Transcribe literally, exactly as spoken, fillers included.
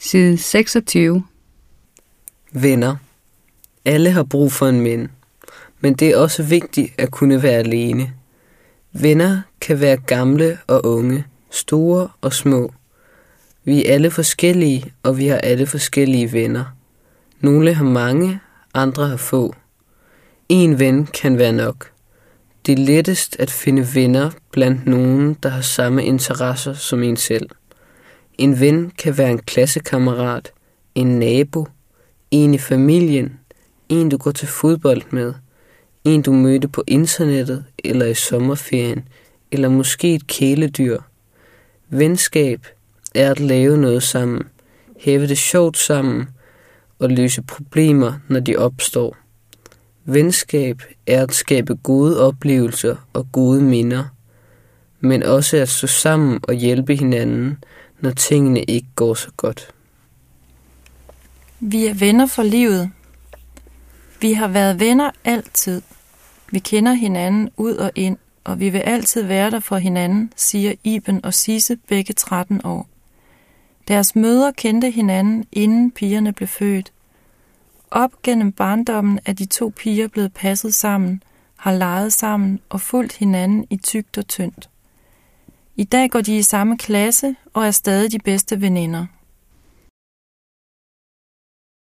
Side seksogtyve. Venner. Alle har brug for en ven, men det er også vigtigt at kunne være alene. Venner kan være gamle og unge, store og små. Vi er alle forskellige, og vi har alle forskellige venner. Nogle har mange, andre har få. En ven kan være nok. Det er lettest at finde venner blandt nogen, der har samme interesser som en selv. En ven kan være en klassekammerat, en nabo, en i familien, en du går til fodbold med, en du mødte på internettet eller i sommerferien, eller måske et kæledyr. Venskab er at lave noget sammen, have det sjovt sammen og løse problemer, når de opstår. Venskab er at skabe gode oplevelser og gode minder, men også at stå sammen og hjælpe hinanden, når tingene ikke går så godt. Vi er venner for livet. Vi har været venner altid. Vi kender hinanden ud og ind, og vi vil altid være der for hinanden, siger Iben og Sisse, begge tretten år. Deres mødre kendte hinanden, inden pigerne blev født. Op gennem barndommen er de to piger blevet passet sammen, har leget sammen og fulgt hinanden i tykt og tyndt. I dag går de i samme klasse og er stadig de bedste veninder.